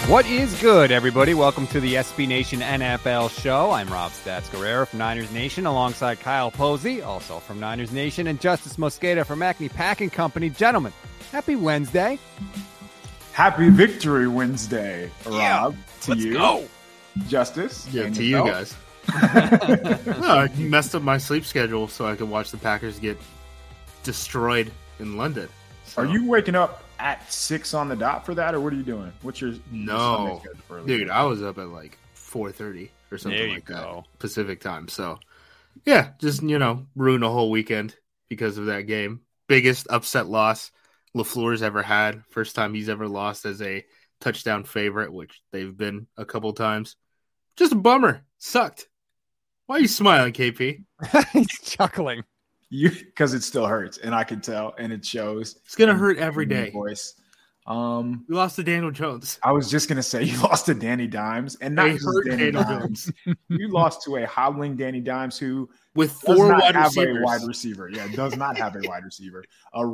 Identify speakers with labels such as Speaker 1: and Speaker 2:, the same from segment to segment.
Speaker 1: What is good, everybody? Welcome to the SB Nation NFL show. I'm Rob Stats Guerrero from Niners Nation, alongside Kyle Posey, also from Niners Nation, and Justice Mosqueda from Acme Packing Company. Gentlemen, happy Wednesday.
Speaker 2: Happy Victory Wednesday, Rob.
Speaker 1: Yeah,
Speaker 2: to
Speaker 1: let's
Speaker 2: you.
Speaker 1: Go.
Speaker 2: Justice.
Speaker 3: Yeah,
Speaker 2: and
Speaker 3: to
Speaker 2: yourself.
Speaker 3: you guys. No, I messed up my sleep schedule so I could watch the Packers get destroyed in London. So.
Speaker 2: Are you waking up at 6 on the dot for that, or what are you doing? What's your
Speaker 3: No,
Speaker 2: Sunday schedule for
Speaker 3: dude, I was up at like 4:30 or something
Speaker 1: There you
Speaker 3: like
Speaker 1: go.
Speaker 3: that Pacific time. So, yeah, just ruin a whole weekend because of that game. Biggest upset loss LaFleur's ever had. First time he's ever lost as a touchdown favorite, which they've been a couple times. Just a bummer. Sucked. Why are you smiling, KP?
Speaker 1: He's chuckling.
Speaker 2: Because it still hurts, and I can tell, and it shows.
Speaker 3: It's gonna hurt every
Speaker 2: in your
Speaker 3: day.
Speaker 2: Voice.
Speaker 3: We lost to Daniel Jones.
Speaker 2: I was just gonna say you lost to Danny Dimes, and not
Speaker 3: They
Speaker 2: just
Speaker 3: hurt
Speaker 2: Danny
Speaker 3: Daniel
Speaker 2: Dimes. You lost to a hobbling Danny Dimes who
Speaker 3: With
Speaker 2: does
Speaker 3: four
Speaker 2: not
Speaker 3: wide
Speaker 2: have
Speaker 3: receivers.
Speaker 2: a wide receiver. Yeah, does not have a wide receiver.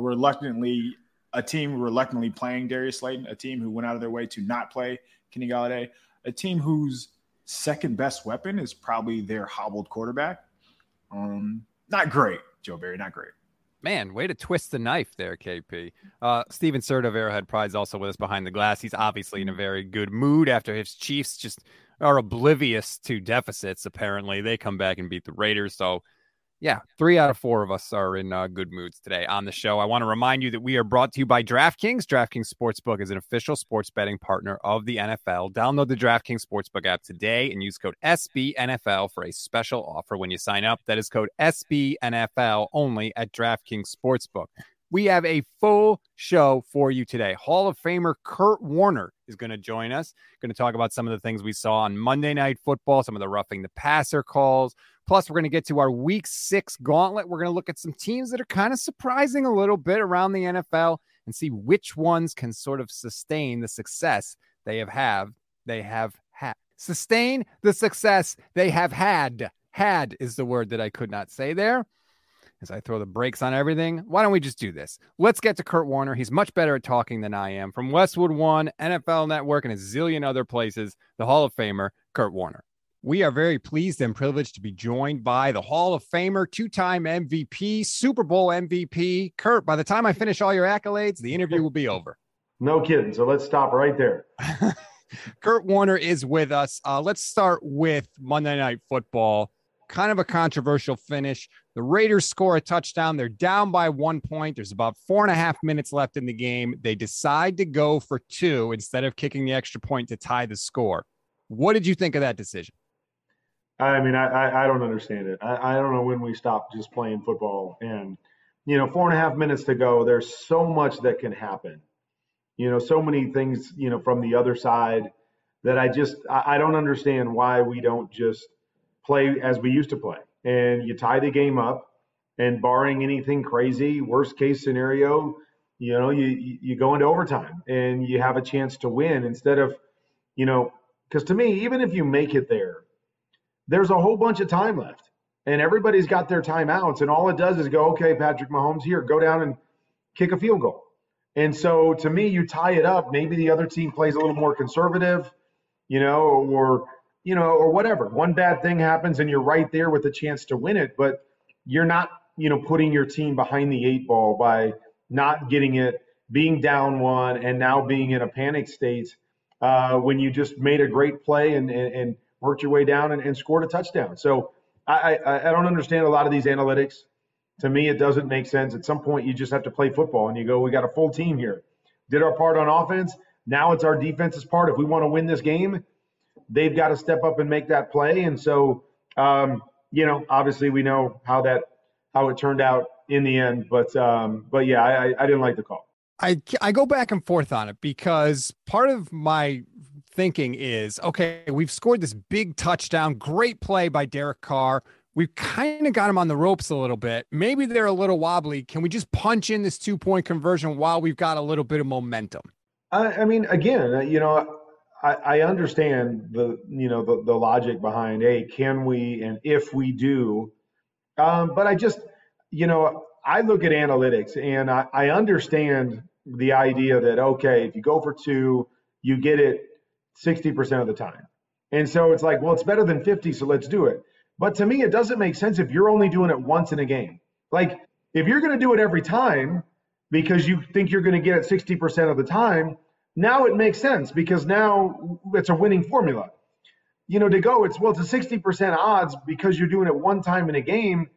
Speaker 2: A team reluctantly playing Darius Slayton, a team who went out of their way to not play Kenny Golladay, a team whose second best weapon is probably their hobbled quarterback. Not great, Joe Barry, not great.
Speaker 1: Man, way to twist the knife there, KP. Steven Serta of Arrowhead Pride is also with us behind the glass. He's obviously in a very good mood after his Chiefs just are oblivious to deficits, apparently. They come back and beat the Raiders. So, yeah, 3 out of 4 of us are in good moods today on the show. I want to remind you that we are brought to you by DraftKings. DraftKings Sportsbook is an official sports betting partner of the NFL. Download the DraftKings Sportsbook app today and use code SBNFL for a special offer when you sign up. That is code SBNFL only at DraftKings Sportsbook. We have a full show for you today. Hall of Famer Kurt Warner is going to join us. Going to talk about some of the things we saw on Monday Night Football, some of the roughing the passer calls. Plus, we're going to get to our Week 6 gauntlet. We're going to look at some teams that are kind of surprising a little bit around the NFL and see which ones can sort of sustain the success they have had. Sustain the success they have had. Had is the word that I could not say there. As I throw the brakes on everything, why don't we just do this? Let's get to Kurt Warner. He's much better at talking than I am. From Westwood One, NFL Network, and a zillion other places, the Hall of Famer, Kurt Warner. We are very pleased and privileged to be joined by the Hall of Famer, 2-time MVP, Super Bowl MVP. Kurt, by the time I finish all your accolades, the interview will be over.
Speaker 4: No kidding. So let's stop right there.
Speaker 1: Kurt Warner is with us. Let's start with Monday Night Football. Kind of a controversial finish. The Raiders score a touchdown. They're down by 1 point. There's about 4.5 minutes left in the game. They decide to go for 2 instead of kicking the extra point to tie the score. What did you think of that decision?
Speaker 4: I mean, I don't understand it. I don't know when we stop just playing football. And, 4.5 minutes to go, there's so much that can happen. So many things, from the other side that I don't understand why we don't just play as we used to play. And you tie the game up, and barring anything crazy, worst case scenario, you go into overtime and you have a chance to win instead of, because to me, even if you make it there's a whole bunch of time left, and everybody's got their timeouts, and all it does is go, okay, Patrick Mahomes, here, go down and kick a field goal. And so to me, you tie it up. Maybe the other team plays a little more conservative, or whatever. One bad thing happens and you're right there with a chance to win it, but you're not, putting your team behind the 8 ball by not getting it, being down 1, and now being in a panic state when you just made a great play and worked your way down and scored a touchdown. So I don't understand a lot of these analytics. To me, it doesn't make sense. At some point, you just have to play football, and you go, we got a full team here. Did our part on offense. Now it's our defense's part. If we want to win this game, they've got to step up and make that play. And so, obviously we know how it turned out in the end. But yeah, I didn't like the call.
Speaker 1: I go back and forth on it because part of my thinking is, okay, we've scored this big touchdown, great play by Derek Carr. We've kind of got him on the ropes a little bit. Maybe they're a little wobbly. Can we just punch in this 2-point conversion while we've got a little bit of momentum?
Speaker 4: I mean, again, I understand the logic behind, hey, can we, and if we do, but I just, I look at analytics and I understand the idea that, okay, if you go for 2, you get it 60% of the time. And so it's like, well, it's better than 50, so let's do it. But to me, it doesn't make sense if you're only doing it once in a game. Like, if you're going to do it every time because you think you're going to get it 60% of the time, now it makes sense because now it's a winning formula. You know, to go, it's a 60% odds because you're doing it one time in a game.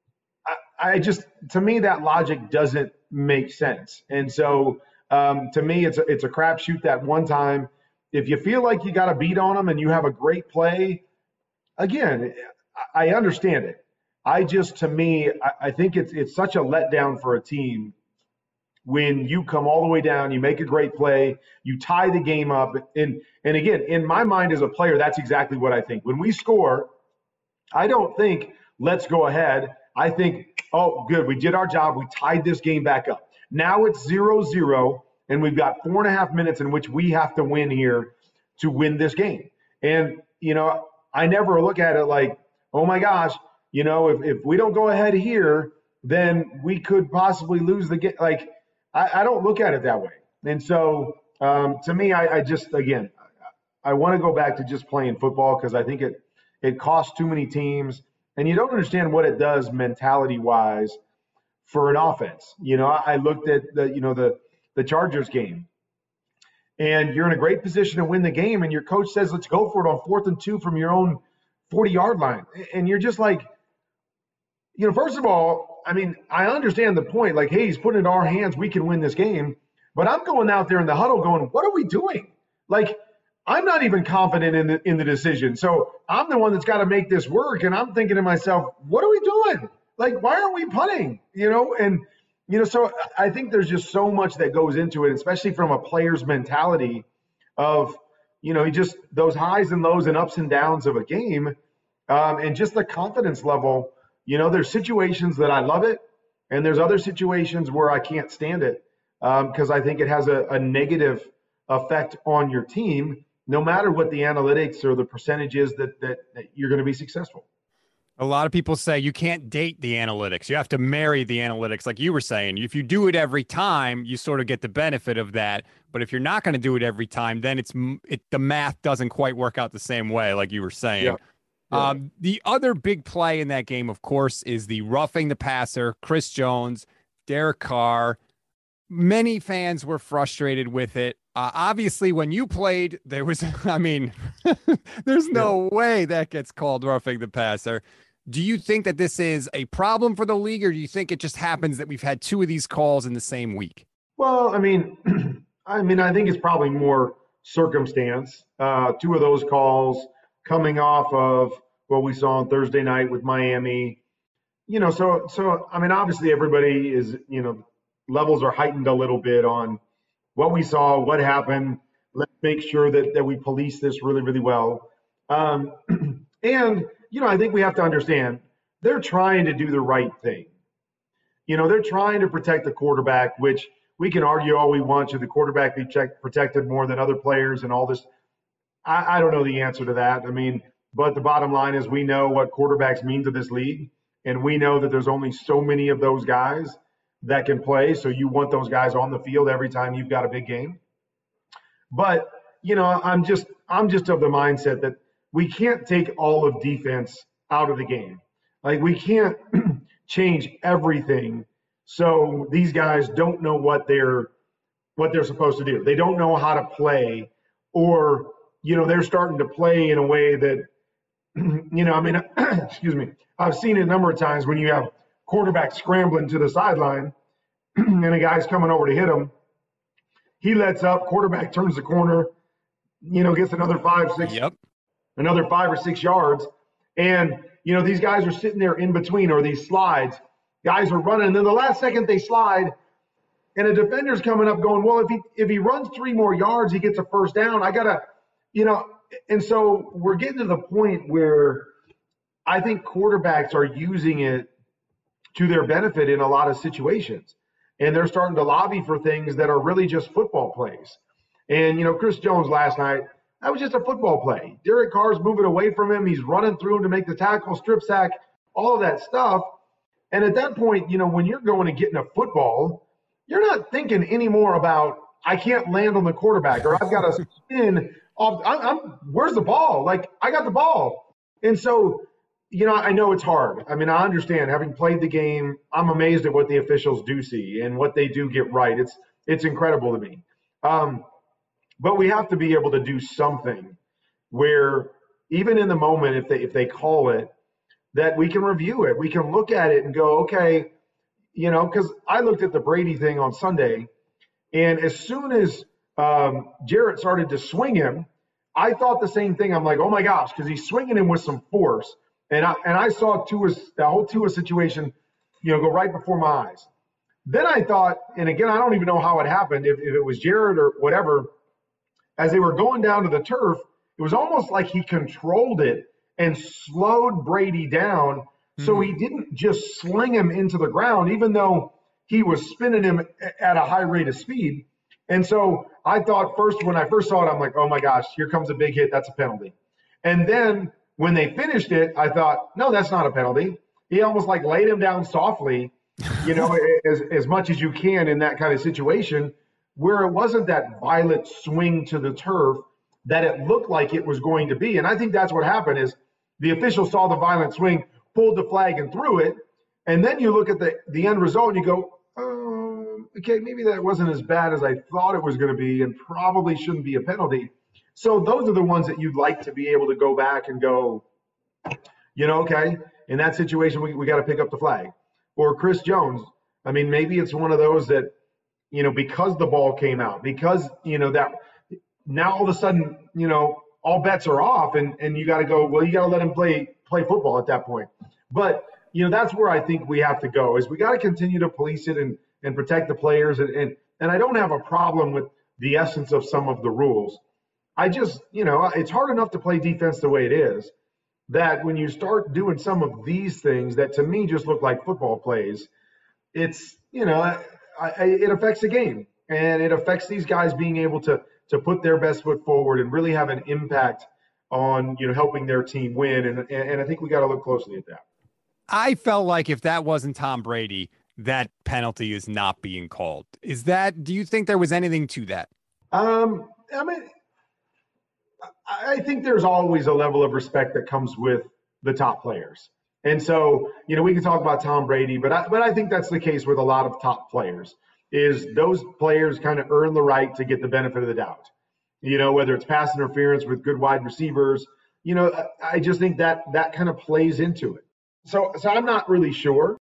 Speaker 4: I just, to me, that logic doesn't make sense. And so to me, it's a crapshoot that one time. If you feel like you got a beat on them and you have a great play, again, I understand it. To me, I think it's such a letdown for a team when you come all the way down, you make a great play, you tie the game up. And again, in my mind as a player, that's exactly what I think. When we score, I don't think, let's go ahead. I think, oh, good, we did our job. We tied this game back up. Now it's 0-0, and we've got 4.5 minutes in which we have to win here to win this game. And, you know, I never look at it like, oh, my gosh, you know, if we don't go ahead here, then we could possibly lose the game. Like, I don't look at it that way. And so to me, I just, again, I want to go back to just playing football because I think it costs too many teams. And you don't understand what it does mentality-wise for an offense. You know, I looked at the Chargers game, and you're in a great position to win the game, and your coach says, let's go for it on 4th and 2 from your own 40-yard line. And you're just like, you know, first of all, I mean, I understand the point. Like, hey, he's putting it in our hands. We can win this game. But I'm going out there in the huddle going, what are we doing? Like, I'm not even confident in the decision. So I'm the one that's got to make this work. And I'm thinking to myself, what are we doing? Like, why aren't we punting? You know, and, you know, so I think there's just so much that goes into it, especially from a player's mentality of, you know, just those highs and lows and ups and downs of a game and just the confidence level. You know, there's situations that I love it, and there's other situations where I can't stand it because I think it has a negative effect on your team, no matter what the analytics or the percentage is that you're going to be successful.
Speaker 1: A lot of people say you can't date the analytics. You have to marry the analytics, like you were saying. If you do it every time, you sort of get the benefit of that. But if you're not going to do it every time, then the math doesn't quite work out the same way, like you were saying.
Speaker 4: Yeah.
Speaker 1: The other big play in that game, of course, is the roughing the passer, Chris Jones, Derek Carr. Many fans were frustrated with it. Obviously, when you played, there was, I mean, there's no way that gets called roughing the passer. Do you think that this is a problem for the league, or do you think it just happens that we've had 2 of these calls in the same week?
Speaker 4: Well, I mean, I think it's probably more circumstance. 2 of those calls coming off of what we saw on Thursday night with Miami. You know, so I mean, obviously everybody is, you know, levels are heightened a little bit on what we saw, what happened. Let's make sure that we police this really, really well. And, you know, I think we have to understand they're trying to do the right thing. You know, they're trying to protect the quarterback, which we can argue all we want. Should the quarterback be protected more than other players and all this? I don't know the answer to that. I mean, but the bottom line is we know what quarterbacks mean to this league, and we know that there's only so many of those guys that can play. So you want those guys on the field every time you've got a big game. But, you know, I'm just of the mindset that we can't take all of defense out of the game. Like, we can't change everything. So these guys don't know what they're supposed to do. They don't know how to play, or, you know, they're starting to play in a way that, you know, I mean, excuse me, I've seen it a number of times when you have quarterback scrambling to the sideline and a guy's coming over to hit him. He lets up, quarterback turns the corner, you know, gets another 5 or 6 yards. And, you know, these guys are sitting there in between, or these slides. Guys are running, and then the last second they slide, and a defender's coming up going, well, if he runs 3 more yards, he gets a first down. I got to, you know, and so we're getting to the point where I think quarterbacks are using it to their benefit in a lot of situations. And they're starting to lobby for things that are really just football plays. And, you know, Chris Jones last night, that was just a football play. Derek Carr's moving away from him. He's running through him to make the tackle, strip sack, all of that stuff. And at that point, you know, when you're going and getting a football, you're not thinking anymore about, I can't land on the quarterback, or I've got to spin Where's the ball? Like, I got the ball. And so, I know it's hard. I mean, I understand, having played the game, I'm amazed at what the officials do see and what they do get right. It's incredible to me. But we have to be able to do something where, even in the moment, if they call it, that we can review it. We can look at it and go, okay, because I looked at the Brady thing on Sunday, and as soon as Jarrett started to swing him, I thought the same thing. I'm like, oh my gosh, because he's swinging him with some force. And I saw the whole Tua situation, go right before my eyes. Then I thought, and again, I don't even know how it happened, if it was Jarrett or whatever, as they were going down to the turf, it was almost like he controlled it and slowed Brady down. So he didn't just sling him into the ground, even though he was spinning him at a high rate of speed. And so I thought when I first saw it, I'm like, oh my gosh, here comes a big hit. That's a penalty. And then when they finished it, I thought, no, that's not a penalty. He almost like laid him down softly, as much as you can in that kind of situation, where it wasn't that violent swing to the turf that it looked like it was going to be. And I think that's what happened is the official saw the violent swing, pulled the flag and threw it. And then you look at the end result and you go, oh, okay, maybe that wasn't as bad as I thought it was going to be and probably shouldn't be a penalty. So those are the ones that you'd like to be able to go back and go, okay, in that situation, we got to pick up the flag. Or Chris Jones, I mean, maybe it's one of those that, because the ball came out, because, that now all of a sudden, all bets are off and you got to go, well, you got to let him play football at that point. But, that's where I think we have to go is we got to continue to police it and protect the players. And I don't have a problem with the essence of some of the rules. I just, it's hard enough to play defense the way it is that when you start doing some of these things that to me just look like football plays, it's, it affects the game and it affects these guys being able to put their best foot forward and really have an impact on, helping their team win. And I think we got to look closely at that.
Speaker 1: I felt like if that wasn't Tom Brady, that penalty is not being called. Do you think there was anything to that?
Speaker 4: I mean, I think there's always a level of respect that comes with the top players. And so, we can talk about Tom Brady, but I think that's the case with a lot of top players, is those players kind of earn the right to get the benefit of the doubt. Whether it's pass interference with good wide receivers, I just think that kind of plays into it. So I'm not really sure,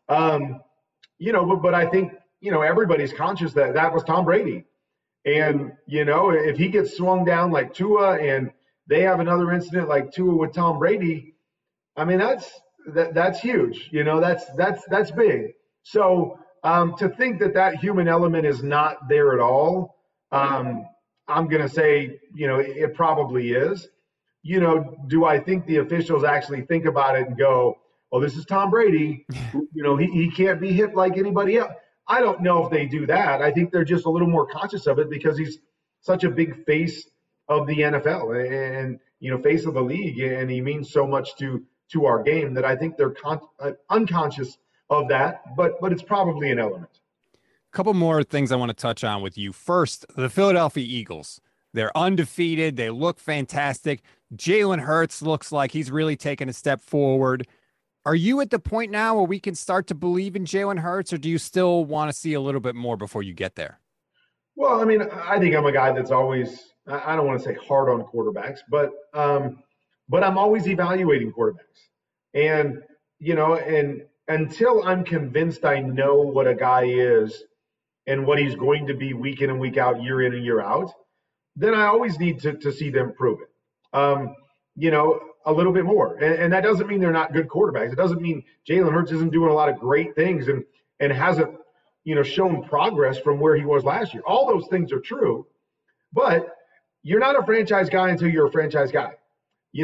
Speaker 4: but I think, everybody's conscious that was Tom Brady. And, if he gets swung down like Tua and they have another incident like Tua with Tom Brady, I mean, that's huge. That's big. So to think that human element is not there at all, I'm going to say, it probably is. Do I think the officials actually think about it and go, oh, this is Tom Brady. He can't be hit like anybody else. I don't know if they do that. I think they're just a little more conscious of it because he's such a big face of the NFL and face of the league, and he means so much to our game that I think they're unconscious of that, but it's probably an element.
Speaker 1: A couple more things I want to touch on with you. First, the Philadelphia Eagles. They're undefeated. They look fantastic. Jalen Hurts looks like he's really taken a step forward. Are you at the point now where we can start to believe in Jalen Hurts, or do you still want to see a little bit more before you get there?
Speaker 4: Well, I mean, I think I'm a guy that's always, I don't want to say hard on quarterbacks, but I'm always evaluating quarterbacks. And, and until I'm convinced I know what a guy is and what he's going to be week in and week out, year in and year out, then I always need to see them prove it. A little bit more. And that doesn't mean they're not good quarterbacks. It doesn't mean Jalen Hurts isn't doing a lot of great things and hasn't, shown progress from where he was last year. All those things are true, but you're not a franchise guy until you're a franchise guy. You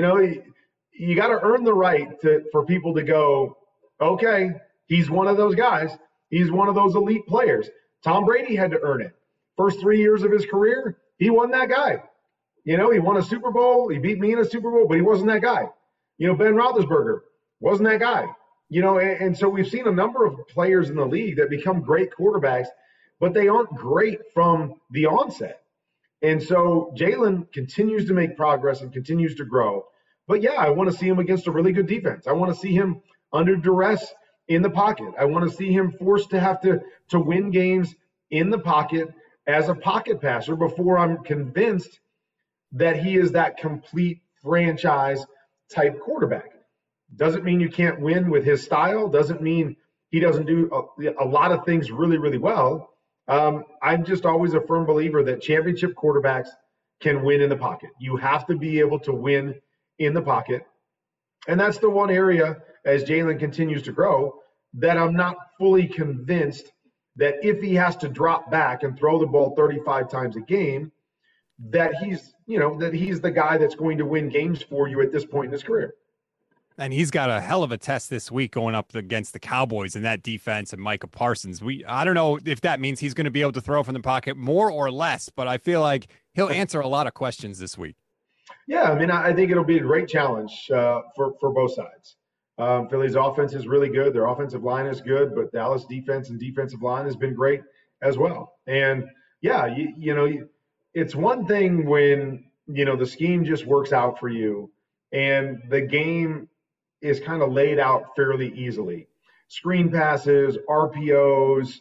Speaker 4: got to earn the right for people to go, okay, he's one of those guys. He's one of those elite players. Tom Brady had to earn it. First 3 years of his career, he wasn't that guy. He won a Super Bowl. He beat me in a Super Bowl, but he wasn't that guy. Ben Roethlisberger wasn't that guy. And so we've seen a number of players in the league that become great quarterbacks, but they aren't great from the onset. And so Jalen continues to make progress and continues to grow. But yeah, I want to see him against a really good defense. I want to see him under duress in the pocket. I want to see him forced to have to win games in the pocket as a pocket passer before I'm convinced that he is that complete franchise type quarterback. Doesn't mean you can't win with his style. Doesn't mean he doesn't do a lot of things really, really well. I'm just always a firm believer that championship quarterbacks can win in the pocket. You have to be able to win in the pocket. And that's the one area, as Jalen continues to grow, that I'm not fully convinced that if he has to drop back and throw the ball 35 times a game, that he's the guy that's going to win games for you at this point in his career.
Speaker 1: And he's got a hell of a test this week going up against the Cowboys in that defense and Micah Parsons. I don't know if that means he's going to be able to throw from the pocket more or less, but I feel like he'll answer a lot of questions this week.
Speaker 4: Yeah, I mean, I think it'll be a great challenge for both sides. Philly's offense is really good. Their offensive line is good, but Dallas defense and defensive line has been great as well. And yeah, it's one thing when, the scheme just works out for you and the game is kind of laid out fairly easily. Screen passes, RPOs,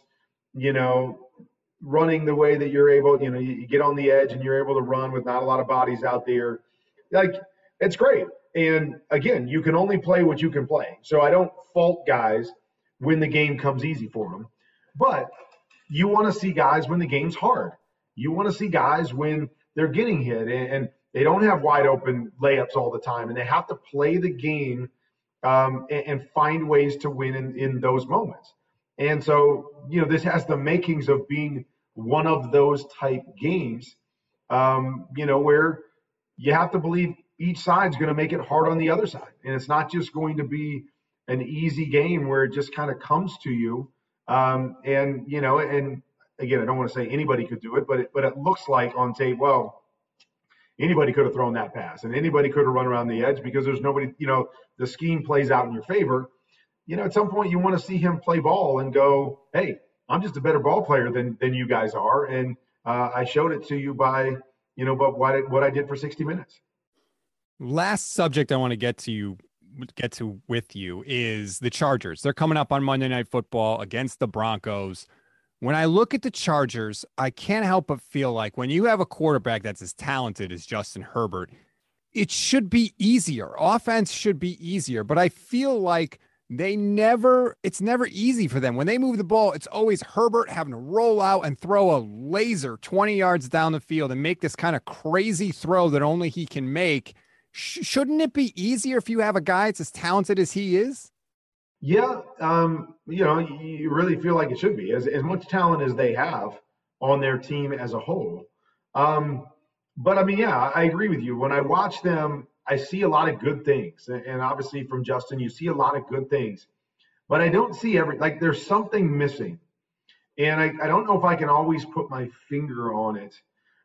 Speaker 4: running the way that you're able, you get on the edge and you're able to run with not a lot of bodies out there. Like, it's great. And again, you can only play what you can play. So I don't fault guys when the game comes easy for them. But you want to see guys when the game's hard. You want to see guys when they're getting hit and they don't have wide open layups all the time and they have to play the game and find ways to win in those moments. And so, this has the makings of being one of those type games, where you have to believe each side's going to make it hard on the other side. And it's not just going to be an easy game where it just kind of comes to you. And again, I don't want to say anybody could do it, but it looks like on tape, well, anybody could have thrown that pass and anybody could have run around the edge because there's nobody, the scheme plays out in your favor. At some point you want to see him play ball and go, hey, I'm just a better ball player than you guys are. And I showed it to you by, what I did for 60 minutes.
Speaker 1: Last subject I want to get to with you is the Chargers. They're coming up on Monday Night Football against the Broncos. When I look at the Chargers, I can't help but feel like when you have a quarterback that's as talented as Justin Herbert, it should be easier. Offense should be easier, but I feel like it's never easy for them. When they move the ball, it's always Herbert having to roll out and throw a laser 20 yards down the field and make this kind of crazy throw that only he can make. Shouldn't it be easier if you have a guy that's as talented as he is?
Speaker 4: Yeah, you really feel like it should be as much talent as they have on their team as a whole. But I mean, yeah, I agree with you. When I watch them, I see a lot of good things. And obviously from Justin, you see a lot of good things. But I don't see there's something missing. And I don't know if I can always put my finger on it.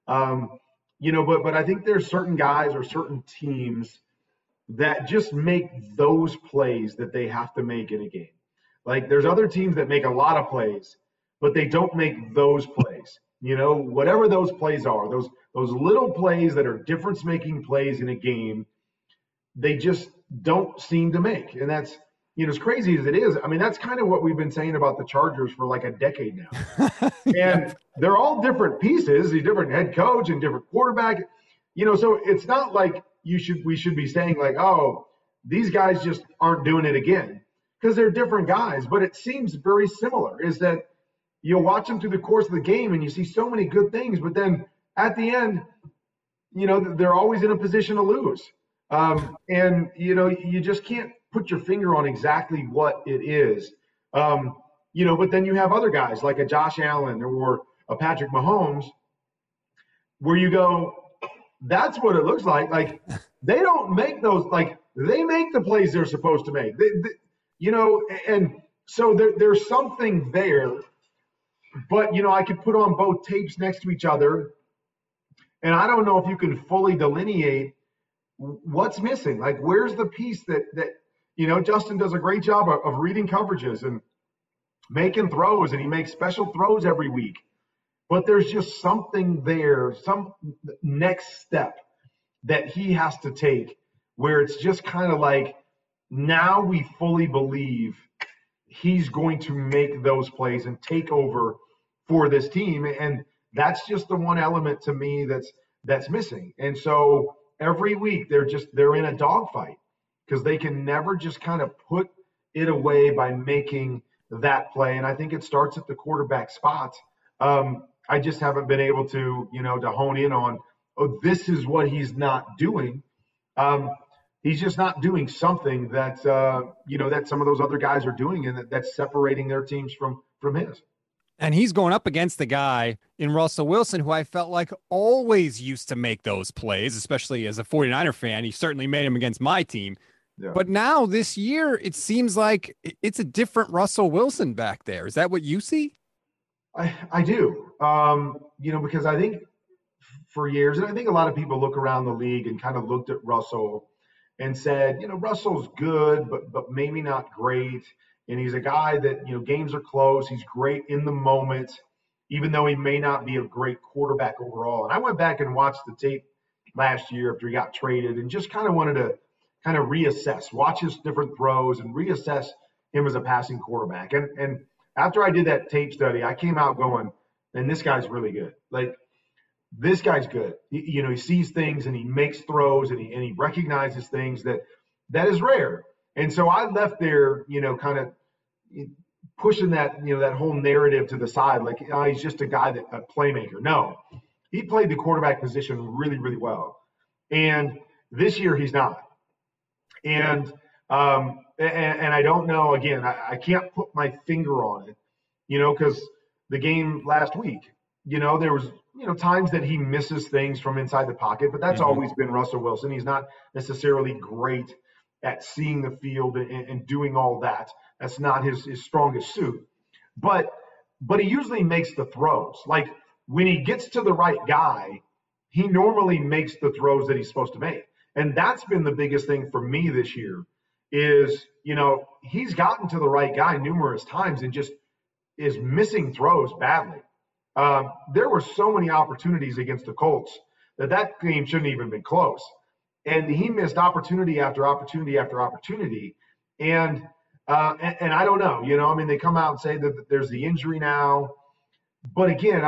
Speaker 4: But I think there's certain guys or certain teams that just make those plays that they have to make in a game. Like there's other teams that make a lot of plays, but they don't make those plays. Whatever those plays are, those little plays that are difference-making plays in a game, they just don't seem to make. And that's, as crazy as it is, I mean, that's kind of what we've been saying about the Chargers for like a decade now. And they're all different pieces, a different head coach and different quarterback. So it's not like we should be saying like, oh, these guys just aren't doing it again, because they're different guys. But it seems very similar, is that you'll watch them through the course of the game and you see so many good things, but then at the end, they're always in a position to lose. And you just can't put your finger on exactly what it is. But then you have other guys like a Josh Allen or a Patrick Mahomes, where you go, that's what it looks like. Like they don't make those, like they make the plays they're supposed to make. And so there's something there. But I could put on both tapes next to each other, and I don't know if you can fully delineate what's missing. Like, where's the piece that Justin does a great job of reading coverages and making throws, and he makes special throws every week. but there's just something there, some next step that he has to take where it's just kind of like, now we fully believe he's going to make those plays and take over for this team. And that's just the one element to me that's missing. And so every week they're in a dogfight because they can never just kind of put it away by making that play. And I think it starts at the quarterback spot. I just haven't been able to, to hone in on, this is what he's not doing. He's just not doing something that, that some of those other guys are doing, and that's separating their teams from his.
Speaker 1: And he's going up against the guy in Russell Wilson, who I felt like always used to make those plays, especially as a 49er fan. He certainly made them against my team. Yeah. But now this year, it seems like it's a different Russell Wilson back there. Is that what you see?
Speaker 4: I do, because I think for years, and I think a lot of people look around the league and kind of looked at Russell and said, Russell's good, but maybe not great. And he's a guy that, games are close. He's great in the moment, even though he may not be a great quarterback overall. And I went back and watched the tape last year after he got traded and just kind of wanted to kind of reassess, watch his different throws and reassess him as a passing quarterback. And after I did that tape study, I came out going, and this guy's really good. Like, this guy's good. He sees things and he makes throws and he recognizes things that is rare. And so I left there, kind of pushing that, that whole narrative to the side, like, he's just a guy a playmaker. No, he played the quarterback position really, really well. And this year he's not. And I don't know, again, I can't put my finger on it, because the game last week, there was, times that he misses things from inside the pocket, but that's always been Russell Wilson. He's not necessarily great at seeing the field and doing all that. That's not his strongest suit. But he usually makes the throws. Like, when he gets to the right guy, he normally makes the throws that he's supposed to make. And that's been the biggest thing for me this year is, he's gotten to the right guy numerous times and just is missing throws badly. There were so many opportunities against the Colts that game shouldn't even been close. And he missed opportunity after opportunity after opportunity. And I don't know, they come out and say that there's the injury now. But again,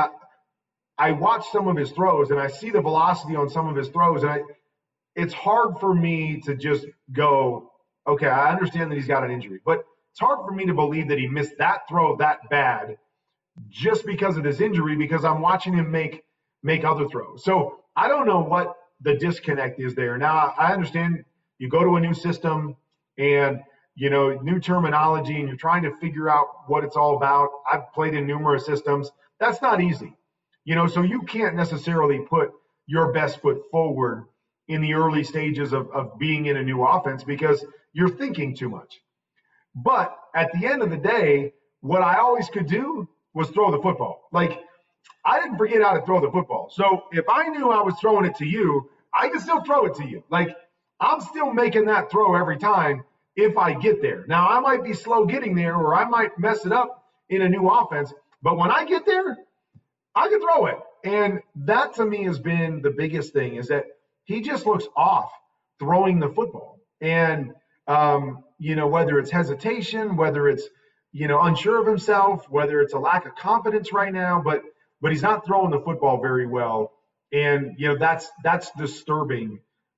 Speaker 4: I watch some of his throws and I see the velocity on some of his throws. And it's hard for me to just go, okay, I understand that he's got an injury. But it's hard for me to believe that he missed that throw that bad just because of this injury, because I'm watching him make other throws. So I don't know what the disconnect is there. Now, I understand you go to a new system and, new terminology, and you're trying to figure out what it's all about. I've played in numerous systems. That's not easy. So you can't necessarily put your best foot forward in the early stages of being in a new offense because you're thinking too much. But at the end of the day, what I always could do was throw the football. Like, I didn't forget how to throw the football. So if I knew I was throwing it to you, I can still throw it to you. Like, I'm still making that throw every time if I get there. Now, I might be slow getting there, or I might mess it up in a new offense. But when I get there, I can throw it. And that, to me, has been the biggest thing, is that he just looks off throwing the football. And, whether it's hesitation, whether it's, unsure of himself, whether it's a lack of confidence right now, but he's not throwing the football very well. And, that's disturbing,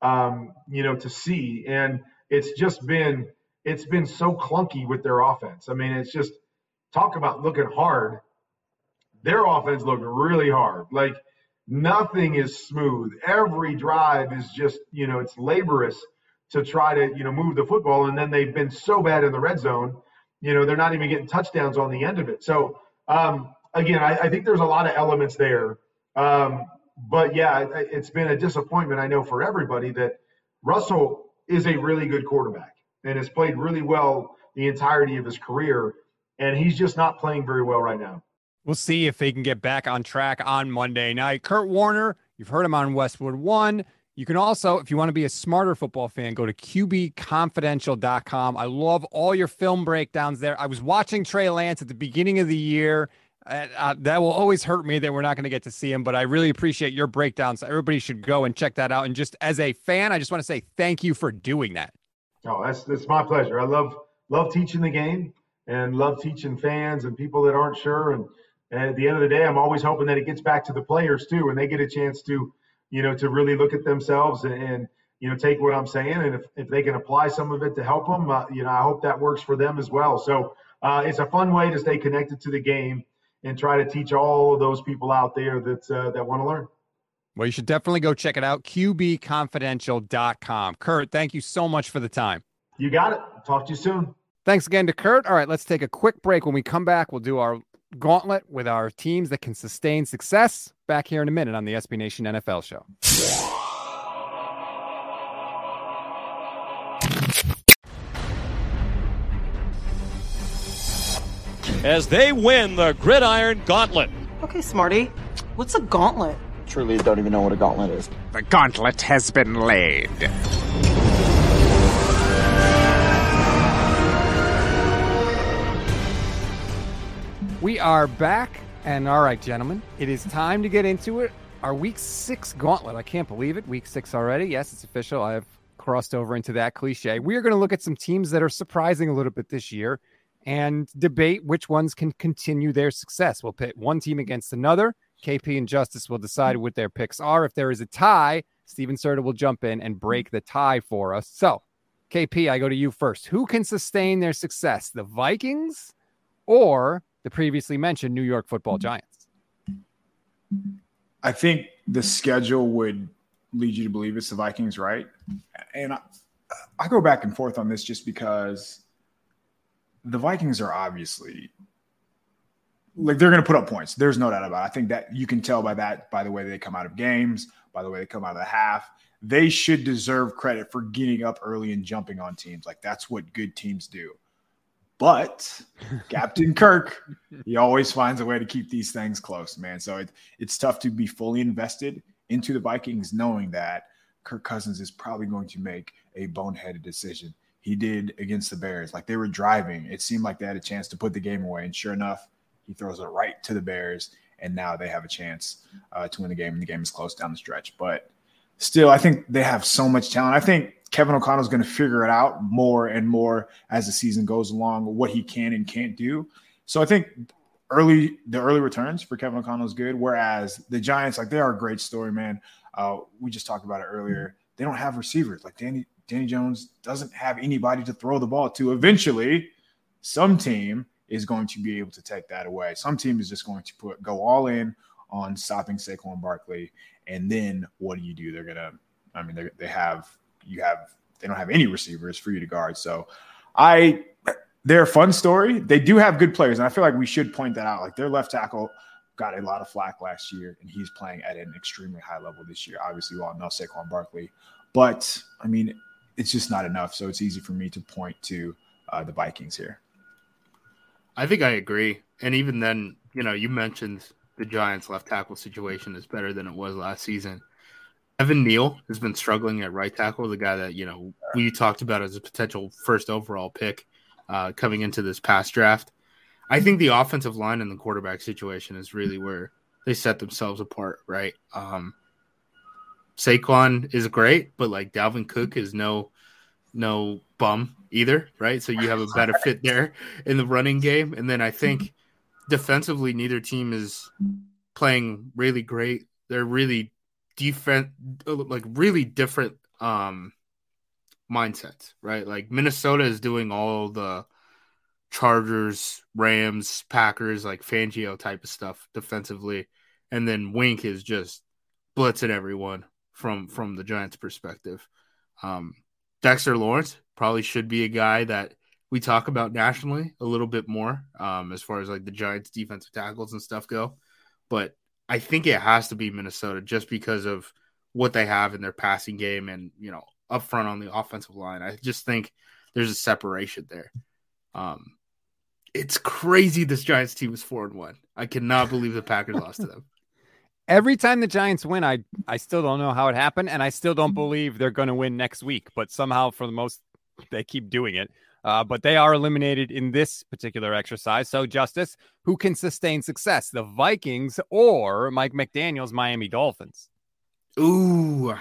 Speaker 4: to see. And it's been so clunky with their offense. I mean, it's just, talk about looking hard. Their offense looked really hard. Like, nothing is smooth. Every drive is just, it's laborious to try to, move the football. And then they've been so bad in the red zone, they're not even getting touchdowns on the end of it. So, again, I think there's a lot of elements there. But yeah, it's been a disappointment, I know, for everybody, that Russell is a really good quarterback and has played really well the entirety of his career. And he's just not playing very well right now.
Speaker 1: We'll see if they can get back on track on Monday night. Kurt Warner, you've heard him on Westwood One. You can also, if you want to be a smarter football fan, go to QBconfidential.com. I love all your film breakdowns there. I was watching Trey Lance at the beginning of the year. That will always hurt me that we're not going to get to see him, but I really appreciate your breakdown. So everybody should go and check that out. And just as a fan, I just want to say thank you for doing that.
Speaker 4: Oh, that's my pleasure. I love teaching the game and love teaching fans and people that aren't sure. And at the end of the day, I'm always hoping that it gets back to the players too, and they get a chance to, to really look at themselves and take what I'm saying. And if they can apply some of it to help them, I hope that works for them as well. So it's a fun way to stay connected to the game and try to teach all of those people out there that want to learn.
Speaker 1: Well, you should definitely go check it out. QBconfidential.com. Kurt, thank you so much for the time.
Speaker 4: You got it. Talk to you soon.
Speaker 1: Thanks again to Kurt. All right, let's take a quick break. When we come back, we'll do our gauntlet with our teams that can sustain success. Back here in a minute on the SB Nation NFL show.
Speaker 5: As they win the Gridiron Gauntlet.
Speaker 6: Okay, Smarty, what's a gauntlet?
Speaker 7: Truly don't even know what a gauntlet is.
Speaker 8: The gauntlet has been laid.
Speaker 1: We are back, and all right, gentlemen, it is time to get into it. Our Week 6 gauntlet. I can't believe it. Week 6 already. Yes, it's official. I have crossed over into that cliche. We are going to look at some teams that are surprising a little bit this year and debate which ones can continue their success. We'll pit one team against another. KP and Justice will decide what their picks are. If there is a tie, Steven Serta will jump in and break the tie for us. So, KP, I go to you first. Who can sustain their success, the Vikings or the previously mentioned New York Football Giants?
Speaker 2: I think the schedule would lead you to believe it's the Vikings, right? And I go back and forth on this just because the Vikings are obviously like they're going to put up points. There's no doubt about it. I think that you can tell by the way they come out of games, by the way they come out of the half. They should deserve credit for getting up early and jumping on teams. Like that's what good teams do. But Captain Kirk, he always finds a way to keep these things close, man. So it's tough to be fully invested into the Vikings knowing that Kirk Cousins is probably going to make a boneheaded decision. He did against the Bears. Like they were driving. It seemed like they had a chance to put the game away. And sure enough, he throws it right to the Bears. And now they have a chance to win the game. And the game is close down the stretch. But still, I think they have so much talent. I think Kevin O'Connell is going to figure it out more and more as the season goes along, what he can and can't do. So I think the early returns for Kevin O'Connell is good. Whereas the Giants, like they are a great story, man. We just talked about it earlier. They don't have receivers. Like Danny Jones doesn't have anybody to throw the ball to. Eventually, some team is going to be able to take that away. Some team is just going to go all in on stopping Saquon Barkley. And then what do? They're going to – I mean, they don't have any receivers for you to guard. So they're a fun story. They do have good players. And I feel like we should point that out. Like their left tackle got a lot of flack last year, and he's playing at an extremely high level this year. Obviously, you all know Saquon Barkley. But, I mean, it's just not enough. So it's easy for me to point to the Vikings here.
Speaker 3: I think I agree. And even then, you mentioned the Giants left tackle situation is better than it was last season. Evan Neal has been struggling at right tackle, the guy that, we talked about as a potential first overall pick coming into this past draft. I think the offensive line and the quarterback situation is really where they set themselves apart, right? Saquon is great, but like Dalvin Cook is no bum either, right? So you have a better fit there in the running game. And then I think defensively, neither team is playing really great. They're really really different mindsets, right? Like Minnesota is doing all the Chargers, Rams, Packers, like Fangio type of stuff defensively. And then Wink is just blitzing everyone from the Giants' perspective. Dexter Lawrence probably should be a guy that we talk about nationally a little bit more as far as like the Giants' defensive tackles and stuff go. But I think it has to be Minnesota just because of what they have in their passing game and, up front on the offensive line. I just think there's a separation there. It's crazy this Giants team is 4-1. I cannot believe the Packers lost to them.
Speaker 1: Every time the Giants win, I still don't know how it happened, and I still don't believe they're going to win next week. But somehow, for the most they keep doing it. But they are eliminated in this particular exercise. So, Justice, who can sustain success, the Vikings or Mike McDaniel's Miami Dolphins?
Speaker 3: Ooh,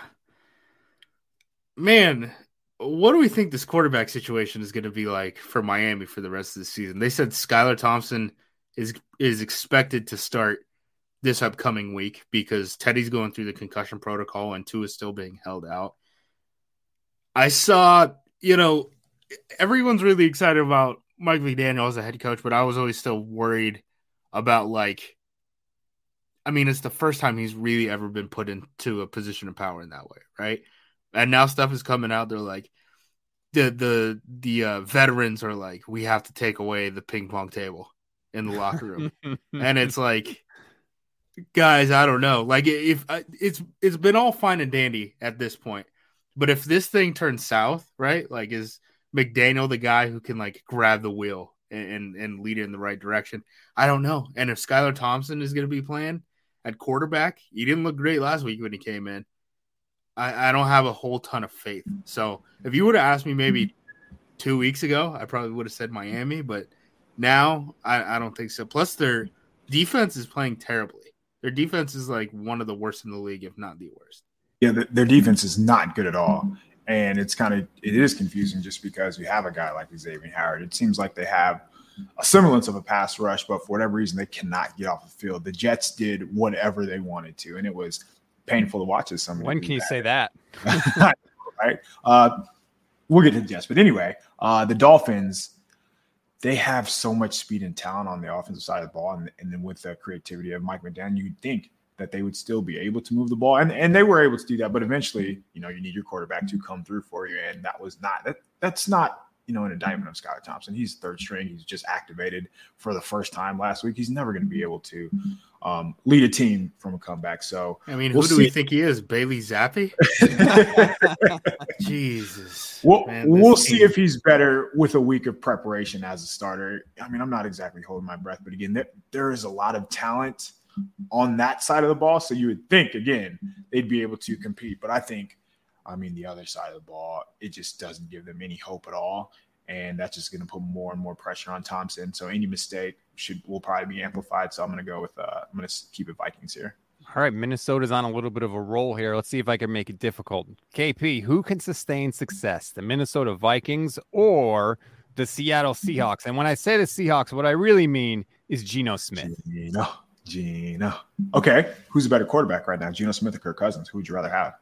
Speaker 3: man, what do we think this quarterback situation is going to be like for Miami for the rest of the season? They said Skylar Thompson is expected to start this upcoming week because Teddy's going through the concussion protocol and Tua is still being held out. I saw, everyone's really excited about Mike McDaniel as a head coach, but I was always still worried about it's the first time he's really ever been put into a position of power in that way, right? And now stuff is coming out. They're like, the veterans are like, we have to take away the ping pong table in the locker room, and it's like, guys, I don't know. Like, if it's been all fine and dandy at this point, but if this thing turns south, right? Like, is McDaniel the guy who can grab the wheel and lead it in the right direction? I don't know. And if Skylar Thompson is going to be playing at quarterback, he didn't look great last week when he came in. I don't have a whole ton of faith. So if you would have asked me maybe 2 weeks ago, I probably would have said Miami, but now I don't think so. Plus their defense is playing terribly. Their defense is one of the worst in the league, if not the worst.
Speaker 2: Yeah, their defense is not good at all. And it is confusing just because you have a guy like Xavier Howard. It seems like they have a semblance of a pass rush, but for whatever reason, they cannot get off the field. The Jets did whatever they wanted to, and it was painful to watch as somebody.
Speaker 1: When can you say that?
Speaker 2: Right? We'll get to the Jets. But anyway, the Dolphins, they have so much speed and talent on the offensive side of the ball. And then with the creativity of Mike McDaniel, you'd think that they would still be able to move the ball. And they were able to do that. But eventually, you need your quarterback to come through for you. And that's not, an indictment of Skylar Thompson. He's third string. He's just activated for the first time last week. He's never going to be able to lead a team from a comeback. So,
Speaker 3: who do we think he is? Bailey Zappi? Jesus.
Speaker 2: We'll see if he's better with a week of preparation as a starter. I'm not exactly holding my breath, but again, there is a lot of talent on that side of the ball. So you would think, again, they'd be able to compete. But I think, the other side of the ball, it just doesn't give them any hope at all. And that's just going to put more and more pressure on Thompson. So any mistake will probably be amplified. So I'm going to go with I'm going to keep it Vikings here.
Speaker 1: All right, Minnesota's on a little bit of a roll here. Let's see if I can make it difficult. KP, who can sustain success, the Minnesota Vikings or the Seattle Seahawks? And when I say the Seahawks, what I really mean is Geno Smith.
Speaker 2: Geno. Okay, who's a better quarterback right now, Geno Smith or Kirk Cousins? Who would you rather have?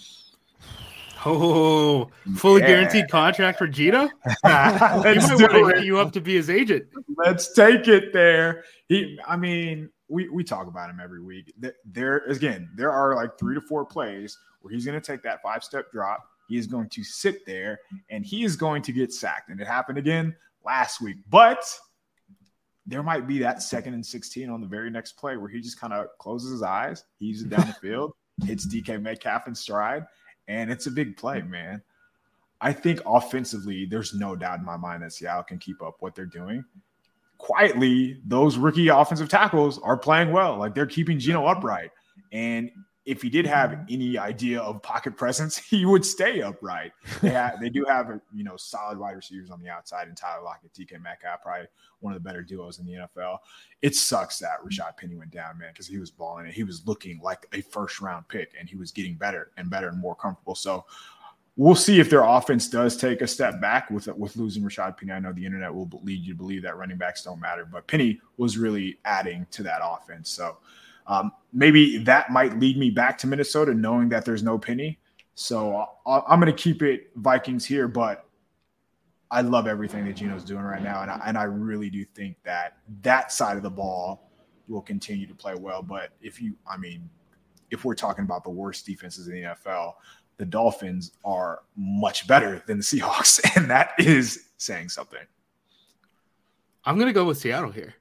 Speaker 3: Oh, fully guaranteed contract for Geno? He might want to hit you up to be his agent.
Speaker 2: Let's take it there. We talk about him every week. There are 3 to 4 plays where he's going to take that 5-step drop. He is going to sit there and he is going to get sacked. And it happened again last week. But there might be that 2nd and 16 on the very next play where he just kind of closes his eyes, heaves it down the field, hits DK Metcalf in stride, and it's a big play, man. I think offensively, there's no doubt in my mind that Seattle can keep up what they're doing. Quietly, those rookie offensive tackles are playing well. They're keeping Geno upright. And if he did have any idea of pocket presence, he would stay upright. They do have solid wide receivers on the outside, and Tyler Lockett, DK Metcalf, probably one of the better duos in the NFL. It sucks that Rashad Penny went down, man, because he was balling and he was looking like a first-round pick, and he was getting better and more comfortable. So we'll see if their offense does take a step back with losing Rashad Penny. I know the internet will lead you to believe that running backs don't matter, but Penny was really adding to that offense. So maybe that might lead me back to Minnesota, knowing that there's no Penny. So I'm going to keep it Vikings here, but I love everything that Geno's doing right now, and I really do think that side of the ball will continue to play well. But if we're talking about the worst defenses in the NFL, the Dolphins are much better than the Seahawks, and that is saying something.
Speaker 3: I'm going to go with Seattle here.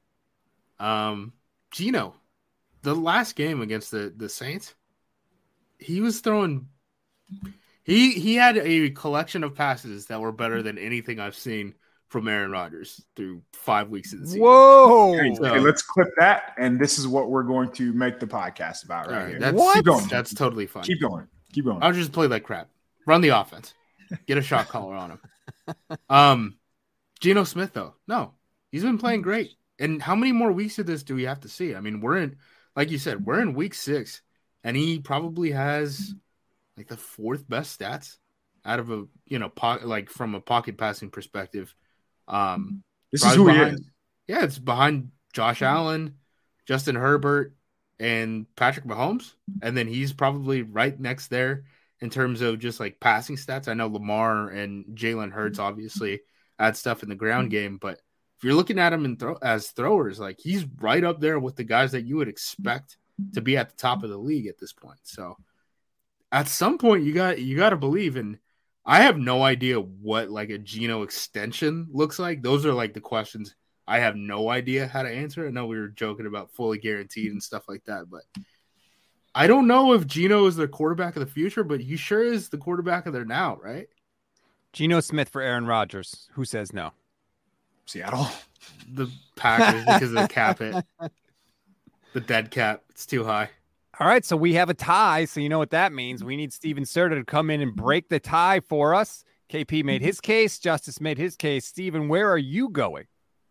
Speaker 3: Geno, the last game against the Saints, he was throwing – he had a collection of passes that were better than anything I've seen from Aaron Rodgers through 5 weeks of the season.
Speaker 1: Whoa!
Speaker 2: Okay, let's clip that, and this is what we're going to make the podcast about right here.
Speaker 3: Keep going. That's totally fine.
Speaker 2: Keep going.
Speaker 3: I'll just play like crap. Run the offense. Get a shot caller on him. Geno Smith, though, no, he's been playing great. And how many more weeks of this do we have to see? I mean, like you said, we're in week 6, and he probably has like the 4th best stats out of a, like from a pocket passing perspective.
Speaker 2: This is who he is.
Speaker 3: Yeah, it's behind Josh Allen, Justin Herbert, and Patrick Mahomes. And then he's probably right next there in terms of just like passing stats. I know Lamar and Jalen Hurts obviously add stuff in the ground game, but if you're looking at him as throwers, like he's right up there with the guys that you would expect to be at the top of the league at this point. So at some point you got to believe in. I have no idea what like a Geno extension looks like. Those are like the questions I have no idea how to answer. I know we were joking about fully guaranteed and stuff like that, but I don't know if Geno is the quarterback of the future, but he sure is the quarterback of there now, right?
Speaker 1: Geno Smith for Aaron Rodgers. Who says no?
Speaker 2: Seattle.
Speaker 3: The Packers, because of the cap hit. The dead cap. It's too high.
Speaker 1: All right, so we have a tie, so you know what that means. We need Steven Serta to come in and break the tie for us. KP made his case. Justice made his case. Steven, where are you going?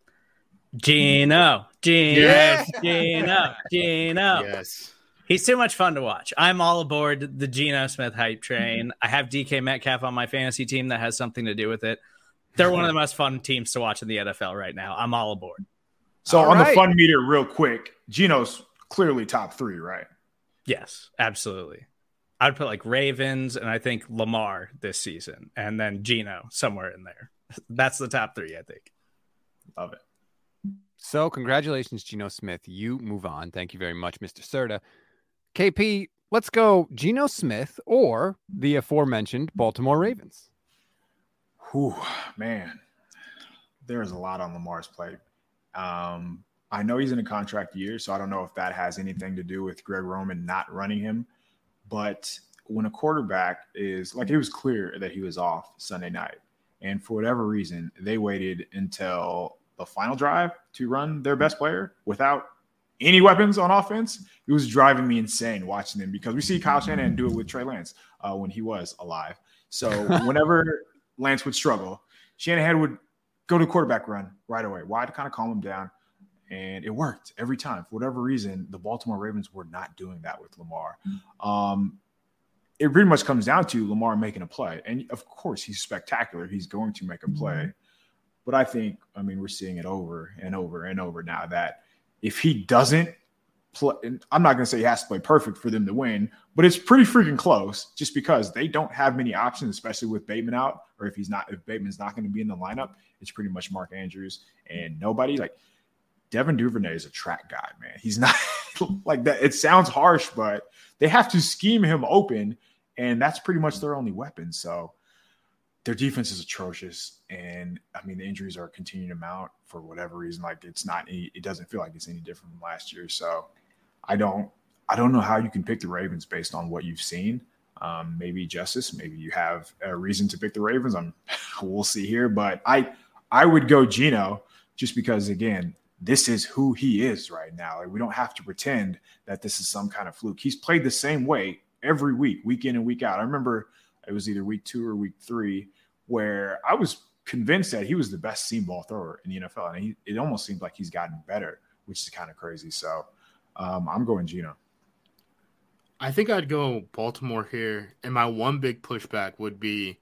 Speaker 9: Geno.
Speaker 3: Yes.
Speaker 9: Geno.
Speaker 3: Yes.
Speaker 9: He's too much fun to watch. I'm all aboard the Geno Smith hype train. I have DK Metcalf on my fantasy team that has something to do with it. They're one of the most fun teams to watch in the NFL right now. I'm all aboard.
Speaker 2: So on the fun meter, real quick, Geno's clearly top 3, right?
Speaker 9: Yes, absolutely. I'd put like Ravens and I think Lamar this season, and then Geno somewhere in there. That's the top 3, I think.
Speaker 2: Love it.
Speaker 1: So congratulations, Geno Smith. You move on. Thank you very much, Mr. Serta. KP, let's go Geno Smith or the aforementioned Baltimore Ravens.
Speaker 2: Whew, man, there's a lot on Lamar's plate. I know he's in a contract year, so I don't know if that has anything to do with Greg Roman not running him. But when a quarterback is like, it was clear that he was off Sunday night. And for whatever reason, they waited until the final drive to run their best player without any weapons on offense. It was driving me insane watching them, because we see Kyle Shanahan do it with Trey Lance when he was alive. So whenever Lance would struggle, Shanahan would go to quarterback run right away. Why? To kind of calm him down. And it worked every time. For whatever reason, the Baltimore Ravens were not doing that with Lamar. It pretty much comes down to Lamar making a play. And, of course, he's spectacular. He's going to make a play. But I think, we're seeing it over and over and over now that if he doesn't play, I'm not going to say he has to play perfect for them to win, but it's pretty freaking close, just because they don't have many options, especially with Bateman out, or if Bateman's not going to be in the lineup, it's pretty much Mark Andrews and nobody. Like, Devin Duvernay is a track guy, man. He's not like that. It sounds harsh, but they have to scheme him open, and that's pretty much their only weapon. So their defense is atrocious, and the injuries are continuing to mount for whatever reason. Like, it doesn't feel like it's any different from last year. So I don't know how you can pick the Ravens based on what you've seen. Maybe Justice, maybe you have a reason to pick the Ravens. We'll see here, but I would go Geno, just because, again, this is who he is right now. Like, we don't have to pretend that this is some kind of fluke. He's played the same way every week in and week out. I remember it was either week 2 or week 3 where I was convinced that he was the best seam ball thrower in the NFL. And it almost seems like he's gotten better, which is kind of crazy. So I'm going Geno.
Speaker 3: I think I'd go Baltimore here. And my one big pushback would be,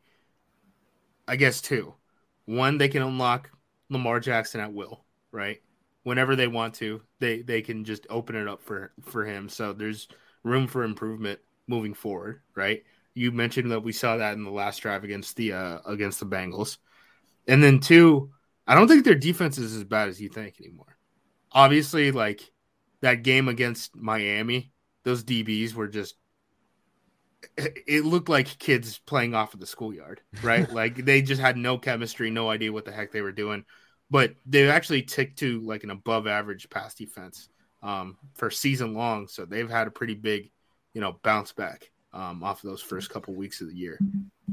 Speaker 3: I guess, 2. One, they can unlock Lamar Jackson at will, right? Whenever they want to, they can just open it up for him. So there's room for improvement moving forward, right? You mentioned that we saw that in the last drive against the Bengals. And then 2, I don't think their defense is as bad as you think anymore. Obviously, like that game against Miami, those DBs were just – it looked like kids playing off of the schoolyard, right? Like they just had no chemistry, no idea what the heck they were doing. But they've actually ticked to like an above average pass defense for season long. So they've had a pretty big, bounce back off of those first couple weeks of the year.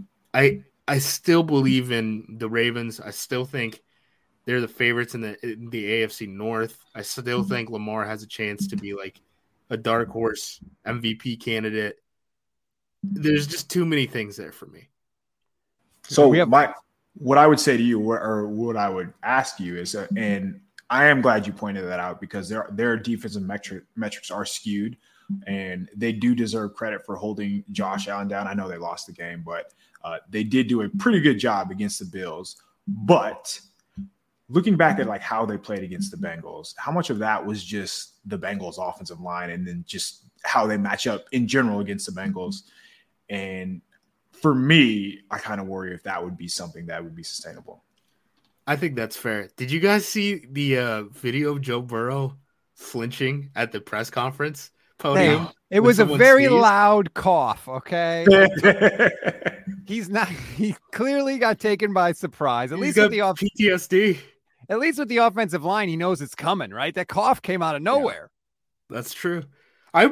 Speaker 3: I still believe in the Ravens. I still think they're the favorites in the AFC North. I still think Lamar has a chance to be like a dark horse MVP candidate. There's just too many things there for me.
Speaker 2: So What I would say to you, or what I would ask you is, and I am glad you pointed that out, because their defensive metrics are skewed, and they do deserve credit for holding Josh Allen down. I know they lost the game, but they did do a pretty good job against the Bills. But looking back at like how they played against the Bengals, how much of that was just the Bengals offensive line and then just how they match up in general against the Bengals? And for me, I kind of worry if that would be something that would be sustainable.
Speaker 3: I think that's fair. Did you guys see the video of Joe Burrow flinching at the press conference podium?
Speaker 1: Hey, it was a very loud cough, okay? He clearly got taken by surprise. At least with the
Speaker 3: PTSD.
Speaker 1: At least with the offensive line, he knows it's coming, right? That cough came out of nowhere.
Speaker 3: Yeah, that's true. I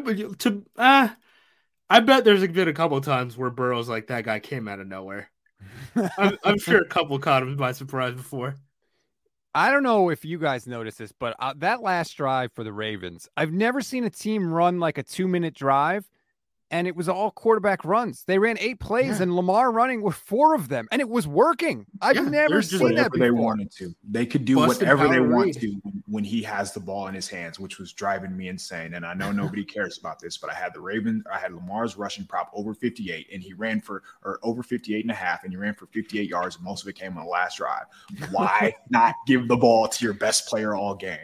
Speaker 3: bet there's been a couple of times where Burrow's like, that guy came out of nowhere. I'm sure a couple caught him by surprise before.
Speaker 1: I don't know if you guys noticed this, but that last drive for the Ravens, I've never seen a team run like a 2-minute drive, and it was all quarterback runs. They ran 8 plays, and Lamar running with 4 of them, and it was working. I've never seen that before.
Speaker 2: They wanted to. They could do whatever they want to when he has the ball in his hands, which was driving me insane. And I know nobody cares about this, but I had Lamar's rushing prop over 58, and he ran for over 58.5, and he ran for 58 yards, and most of it came on the last drive. Why not give the ball to your best player all game?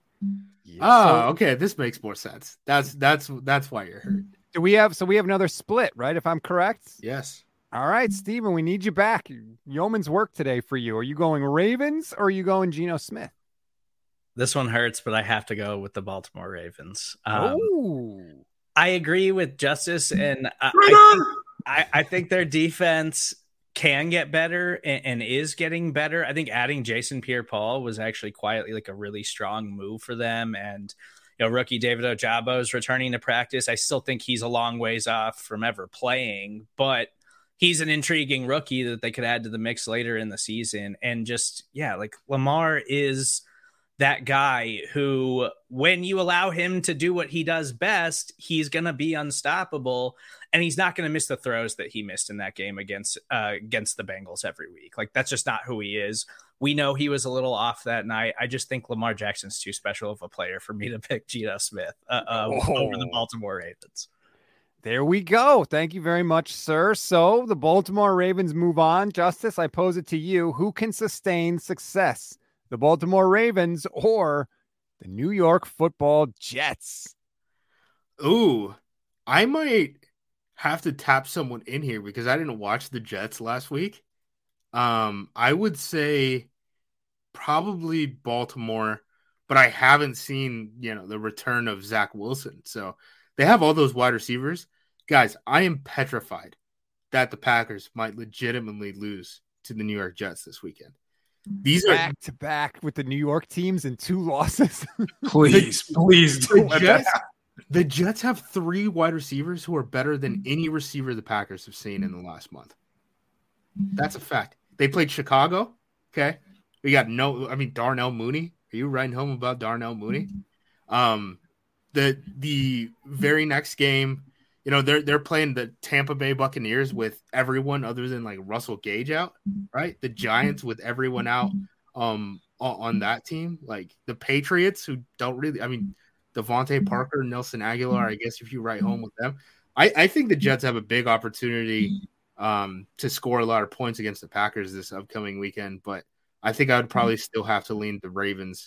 Speaker 3: Okay, this makes more sense. That's why you're hurt.
Speaker 1: We have another split, right? If I'm correct?
Speaker 3: Yes.
Speaker 1: All right, Steven, we need you back. Yeoman's work today for you. Are you going Ravens or are you going Geno Smith?
Speaker 9: This one hurts, but I have to go with the Baltimore Ravens.
Speaker 1: I
Speaker 9: agree with Justice, and I think their defense can get better and is getting better. I think adding Jason Pierre-Paul was actually quietly like a really strong move for them, and rookie David Ojabo is returning to practice. I still think he's a long ways off from ever playing, but he's an intriguing rookie that they could add to the mix later in the season. And just, like Lamar is that guy who, when you allow him to do what he does best, he's going to be unstoppable. And he's not going to miss the throws that he missed in that game against the Bengals every week. Like, that's just not who he is. We know he was a little off that night. I just think Lamar Jackson's too special of a player for me to pick Geno Smith over the Baltimore Ravens.
Speaker 1: There we go. Thank you very much, sir. So the Baltimore Ravens move on. Justice, I pose it to you. Who can sustain success? The Baltimore Ravens or the New York Football Jets?
Speaker 3: Ooh, I might have to tap someone in here because I didn't watch the Jets last week. I would say probably Baltimore, but I haven't seen, the return of Zach Wilson. So they have all those wide receivers. Guys, I am petrified that the Packers might legitimately lose to the New York Jets this weekend. These are
Speaker 1: back to back with the New York teams and 2 losses.
Speaker 2: Please don't let that happen.
Speaker 3: The Jets have 3 wide receivers who are better than any receiver the Packers have seen in the last month. That's a fact. They played Chicago. Okay. We got Darnell Mooney. Are you writing home about Darnell Mooney? The very next game, they're playing the Tampa Bay Buccaneers with everyone other than like Russell Gage out, right? The Giants with everyone out on that team. Like the Patriots who don't really, Devontae Parker, Nelson Aguilar, I guess if you write home with them. I think the Jets have a big opportunity to score a lot of points against the Packers this upcoming weekend, but I think I would probably still have to lean the Ravens.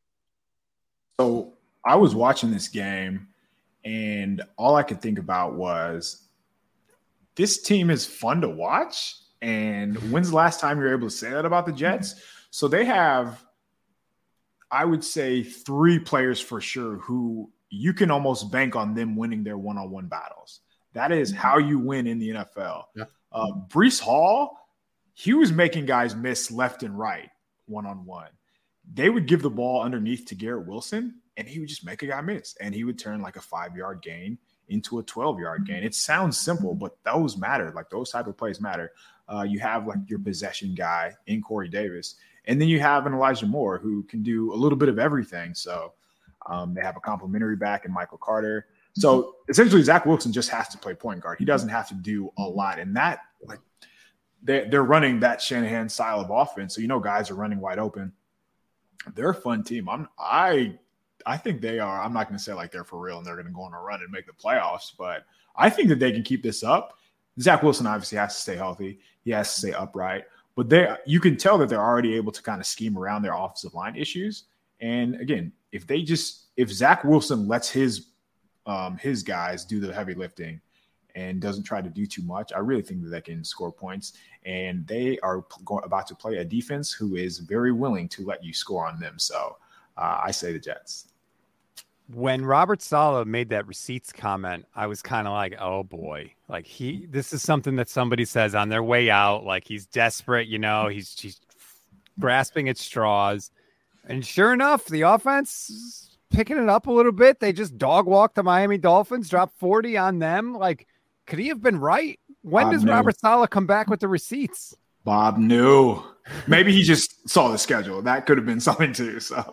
Speaker 2: So I was watching this game, and all I could think about was this team is fun to watch. And when's the last time you were able to say that about the Jets? So they have, I would say, 3 players for sure who you can almost bank on them winning their one-on-one battles. That is how you win in the NFL. Yeah. Breece Hall, he was making guys miss left and right one-on-one. They would give the ball underneath to Garrett Wilson, and he would just make a guy miss. And he would turn like a 5-yard gain into a 12-yard gain. It sounds simple, but those matter. Like those type of plays matter. You have like your possession guy in Corey Davis. And then you have an Elijah Moore who can do a little bit of everything. So they have a complimentary back in Michael Carter. So essentially Zach Wilson just has to play point guard. He doesn't have to do a lot. And that, like, they're running that Shanahan style of offense. So, guys are running wide open. They're a fun team. I think they are. I'm not going to say like they're for real and they're going to go on a run and make the playoffs, but I think that they can keep this up. Zach Wilson obviously has to stay healthy. He has to stay upright. But you can tell that they're already able to kind of scheme around their offensive line issues. And again, if Zach Wilson lets his guys do the heavy lifting and doesn't try to do too much, I really think that they can score points. And they are about to play a defense who is very willing to let you score on them. So I say the Jets.
Speaker 1: When Robert Saleh made that receipts comment, I was kind of like, oh boy, like this is something that somebody says on their way out. Like he's desperate, he's grasping at straws. And sure enough, the offense is picking it up a little bit. They just dog walked the Miami Dolphins, dropped 40 on them. Like, could he have been right? When does Robert Saleh come back with the receipts?
Speaker 2: Bob knew. Maybe he just saw the schedule. That could have been something too. So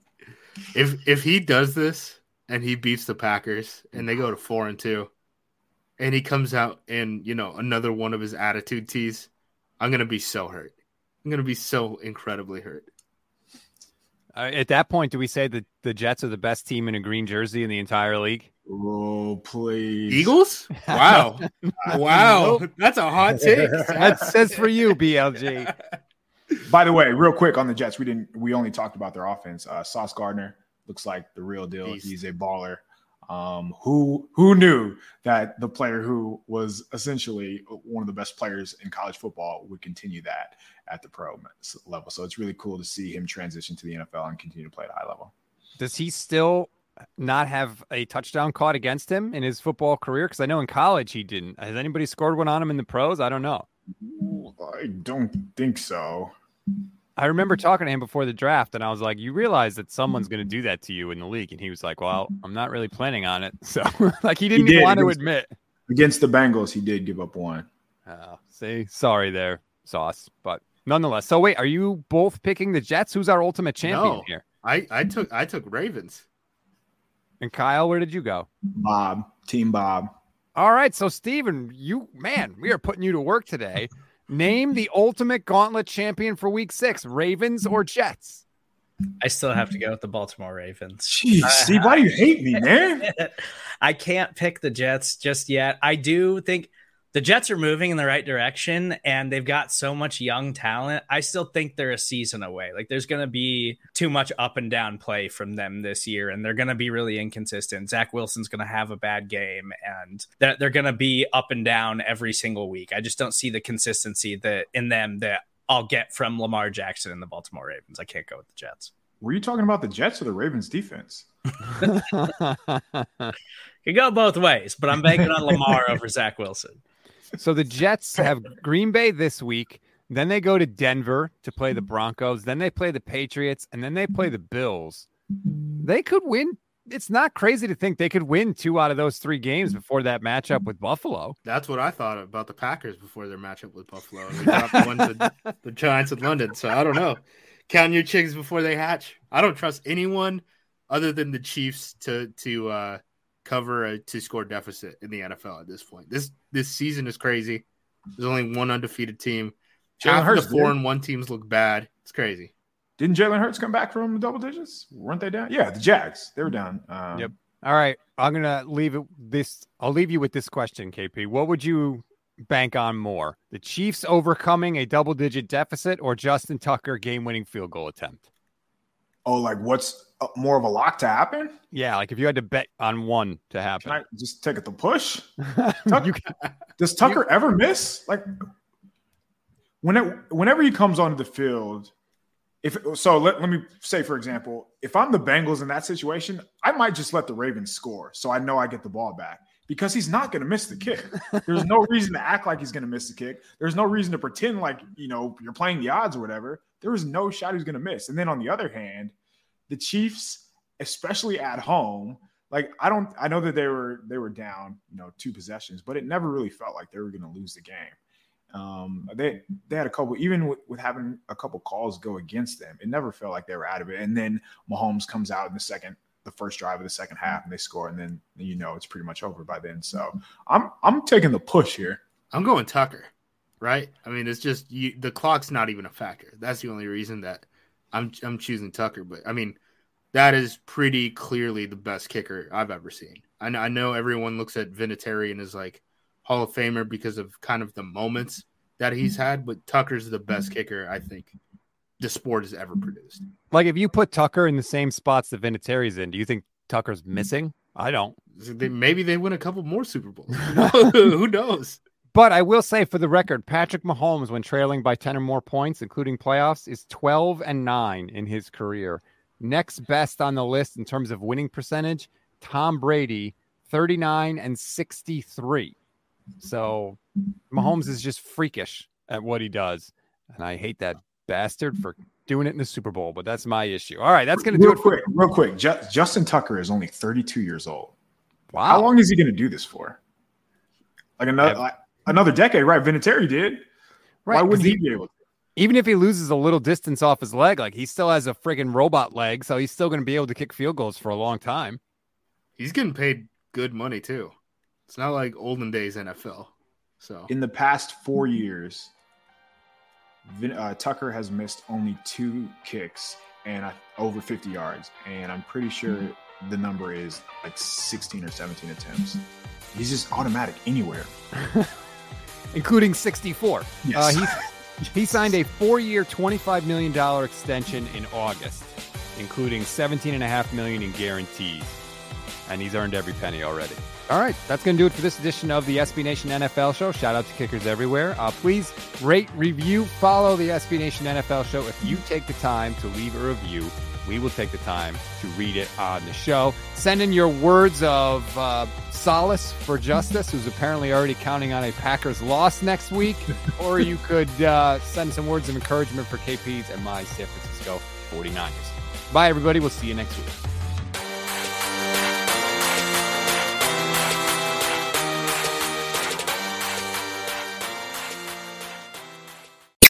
Speaker 3: if he does this and he beats the Packers and they go to 4-2 and he comes out in, another one of his attitude tees, I'm going to be so hurt. I'm going to be so incredibly hurt.
Speaker 1: At that point, do we say that the Jets are the best team in a green jersey in the entire league?
Speaker 2: Oh, please.
Speaker 3: Eagles? Wow. Wow. That's a hot take.
Speaker 1: That says for you, BLG.
Speaker 2: By the way, real quick on the Jets, we only talked about their offense. Sauce Gardner looks like the real deal.
Speaker 3: Beast.
Speaker 2: He's a baller. Who knew that the player who was essentially one of the best players in college football would continue that at the pro level? So it's really cool to see him transition to the NFL and continue to play at a high level. Does
Speaker 1: he still not have a touchdown caught against him in his football career? Because I know in college he didn't. Has anybody scored one on him in the pros? I don't know.
Speaker 2: I don't think so.
Speaker 1: I remember talking to him before the draft, and I was like, you realize that someone's going to do that to you in the league. And he was like, well, I'm not really planning on it. So like he didn't want to admit.
Speaker 2: Against the Bengals, he did give up one.
Speaker 1: Sorry there, Sauce. But nonetheless. So wait, are you both picking the Jets? Who's our ultimate champion here?
Speaker 3: I took Ravens.
Speaker 1: And Kyle, where did you go?
Speaker 2: Bob. Team Bob.
Speaker 1: All right. So Steven, we are putting you to work today. Name the ultimate gauntlet champion for week 6, Ravens or Jets?
Speaker 9: I still have to go with the Baltimore Ravens.
Speaker 2: Jeez, Steve, why do you hate me, man?
Speaker 9: I can't pick the Jets just yet. I do think the Jets are moving in the right direction, and they've got so much young talent. I still think they're a season away. Like, there's going to be too much up and down play from them this year, and they're going to be really inconsistent. Zach Wilson's going to have a bad game, and they're going to be up and down every single week. I just don't see the consistency in them that I'll get from Lamar Jackson and the Baltimore Ravens. I can't go with the Jets.
Speaker 2: Were you talking about the Jets or the Ravens defense?
Speaker 9: You go both ways, but I'm banking on Lamar over Zach Wilson.
Speaker 1: So the Jets have Green Bay this week. Then they go to Denver to play the Broncos. Then they play the Patriots. And then they play the Bills. They could win. It's not crazy to think they could win 2 out of those 3 games before that matchup with Buffalo.
Speaker 3: That's what I thought about the Packers before their matchup with Buffalo. They dropped one to the Giants in London. So I don't know. Count your chickens before they hatch. I don't trust anyone other than the Chiefs to cover a 2-score deficit in the NFL at this point. This season is crazy. There's only one undefeated team. Half the 4-1 teams look bad. It's crazy.
Speaker 2: Didn't Jalen Hurts come back from double digits? Weren't they down? Yeah, the Jags. They were down.
Speaker 1: Yep. All right. I'm gonna I'll leave you with this question, KP. What would you bank on more? The Chiefs overcoming a double-digit deficit or Justin Tucker game-winning field goal attempt?
Speaker 2: Oh, like what's more of a lock to happen?
Speaker 1: Yeah, like if you had to bet on one to happen.
Speaker 2: Can I just take it to push? Does Tucker ever miss? Like whenever he comes onto the field, let me say, for example, if I'm the Bengals in that situation, I might just let the Ravens score so I know I get the ball back because he's not going to miss the kick. There's no reason to act like he's going to miss the kick. There's no reason to pretend like, you're playing the odds or whatever. There is no shot he's going to miss. And then on the other hand, the Chiefs, especially at home, like I know that they were down, 2 possessions, but it never really felt like they were going to lose the game. They had a couple, even with having a couple calls go against them, it never felt like they were out of it. And then Mahomes comes out in the first drive of the second half, and they score, and then it's pretty much over by then. So I'm taking the push here.
Speaker 3: I'm going Tucker. right? I mean, it's just the clock's not even a factor. That's the only reason that I'm choosing Tucker. But I mean, that is pretty clearly the best kicker I've ever seen. I know everyone looks at Vinatieri and is like Hall of Famer because of kind of the moments that he's had, but Tucker's the best kicker I think the sport has ever produced.
Speaker 1: Like, if you put Tucker in the same spots that Vinatieri's in, do you think Tucker's missing? I don't.
Speaker 3: Maybe they win a couple more Super Bowls. Who knows?
Speaker 1: But I will say, for the record, Patrick Mahomes, when trailing by 10 or more points, including playoffs, is 12-9 in his career. Next best on the list in terms of winning percentage, Tom Brady, 39-63. So Mahomes is just freakish at what he does. And I hate that bastard for doing it in the Super Bowl, but that's my issue. All right, that's going to do it.
Speaker 2: Real quick. Justin Tucker is only 32 years old.
Speaker 1: Wow.
Speaker 2: How long is he going to do this for? Like another decade, right? Vinatieri did.
Speaker 1: Right.
Speaker 2: Why wouldn't he be able to?
Speaker 1: Even if he loses a little distance off his leg, like, he still has a friggin' robot leg, so he's still going to be able to kick field goals for a long time.
Speaker 3: He's getting paid good money too. It's not like olden days NFL. So
Speaker 2: in the past 4 years, Tucker has missed only 2 kicks and over 50 yards, and I'm pretty sure the number is like 16 or 17 attempts. He's just automatic anywhere,
Speaker 1: including 64.
Speaker 2: Yes.
Speaker 1: He signed a 4-year, $25 million extension in August, including $17.5 million in guarantees, and he's earned every penny already. All right, that's going to do it for this edition of the SB Nation NFL Show. Shout out to Kickers everywhere. Please rate, review, follow the SB Nation NFL Show. If you take the time to leave a review, we will take the time to read it on the show. Send in your words of solace for Justice, who's apparently already counting on a Packers loss next week. Or you could send some words of encouragement for KP's and my San Francisco 49ers. Bye, everybody. We'll see you next week.